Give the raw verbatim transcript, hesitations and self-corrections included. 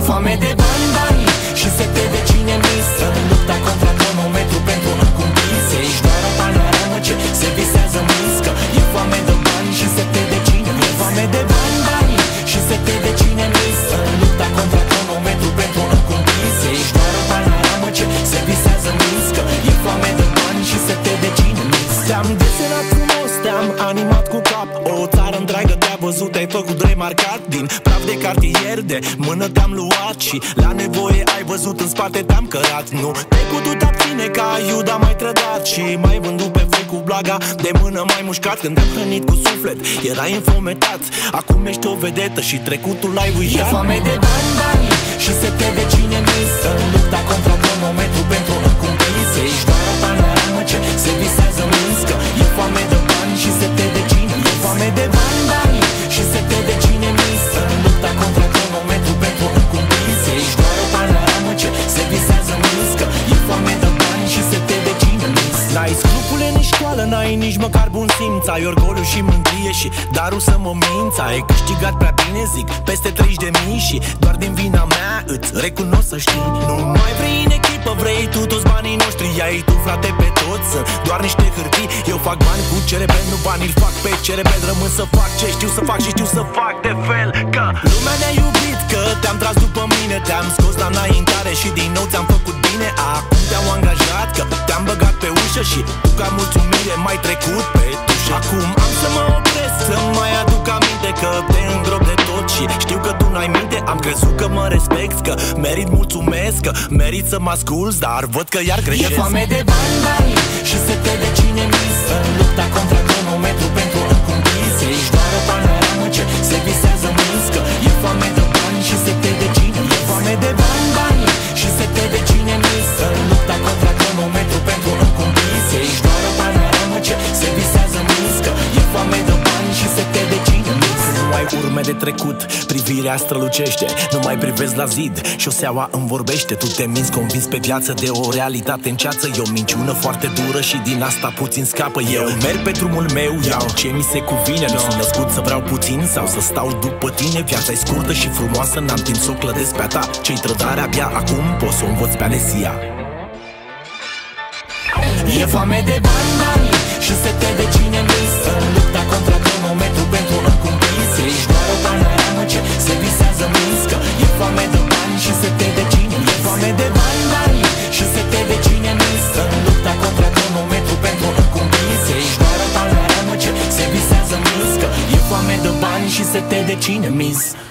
foame de bani, bani și sete de cine misă. Lupta contra cronometru pentru un cumplis. Ești doar o panoramă ce se visează miscă. E foame de bani și sete de cine misă. E foame de bani, bani și sete de cine misă. Lupta contra cronometru pentru un cumplis. Ești doar o panoramă ce se visează miscă. E foame de bani și sete de cine misă. Te-am desenat frumos, te-am animat cu cap. O țară întreagă te-a văzut, te-ai făcut remarcat. Din praf de cartier, de mână te-am luat. Și la nevoie ai văzut, în spate te-am cărat. Nu te-ai putut abține ca Iuda mai trădat. Și mai vândut pe foi cu blaga, de mână mai mușcat. Când te-am hrănit cu suflet, erai înfometat. Acum ești o vedetă și trecutul ai uitat. E foame de bani, bani și sete de cine misă. Lupta contra cronometru pentru un cumplis. Ești doar o panoramă ce se visează miscă. E foame de bani și sete de cine. E foame de bani, bani și sete de cine misă. Lupta contra cronometru pentru un cumplis. Ești doar o panoramă ce se visează miscă. E foame de bani și sete de cine misă. N-ai scrupule nici școală, n-ai nici măcar bun simț. Ai orgoliu și mândrie și darul să mă minți. Ai câștigat prea bine, zic, peste treizeci de mii. Și doar din vina mea îți recunosc să știi. Nu mai vrei în echipă, vrei tu toți banii noștri. Ai tu frate pe toți, sunt doar niște hârtii. Eu fac bani cu cerebel, nu bani îl fac pe cerebel. Rămân să fac ce știu să fac și știu să fac de fel. Că lumea ne-a iubit, că te-am tras după mine. Te-am scos la înaintare și din nou ți-am făcut bine. Acum te-am angajat, că te-am băgat pe ușă. Și tu ca mulțumire mai trecut pe tușă. Acum am să mă opresc, să mai aduc aminte că te îngrop de tot. Și știu că tu n-ai minte, am crezut că mă respecti, că merit mulțumesc, că merit să mă asculți. Dar văd că iar greșesc. E foame de bani, bani și sete de cine misă. Lupta contra cronometru pentru un cumplis. Ești doar o panoramă ce se visează miscă. E foame de bani și sete de cine. E foame de bani, bani și sete de cine misă. Lupta contra cronometru pentru un cumplis. Ești doar o panoramă ce se visează miscă. E foame de bani și sete de cine misă. Nu ai urme de trecut, privirea strălucește. Nu mai privezi la zid, șoseaua îmi vorbește. Tu te minți convins pe viață de o realitate în ceață. E o minciună foarte dură și din asta puțin scapă. Eu merg pe drumul meu, iau ce mi se cuvine. Nu sunt născut să vreau puțin sau să stau după tine. Viața e scurtă și frumoasă, n-am timp să o clădesc pe-a ta. Ce-i trădare abia acum pot să o învăț pe Alesia. E foame de bani, bani și sete de cine misă. Lupta contra cronometru pentru un cumplis. Ești doar o panoramă ce se visează miscă. E foame de bani și sete de cine. E foame de bani, bani și sete de cine misă. Lupta contra cronometru pentru un cumplis. Ești doar o panoramă ce se visează miscă. E foame de bani și sete de cine mis.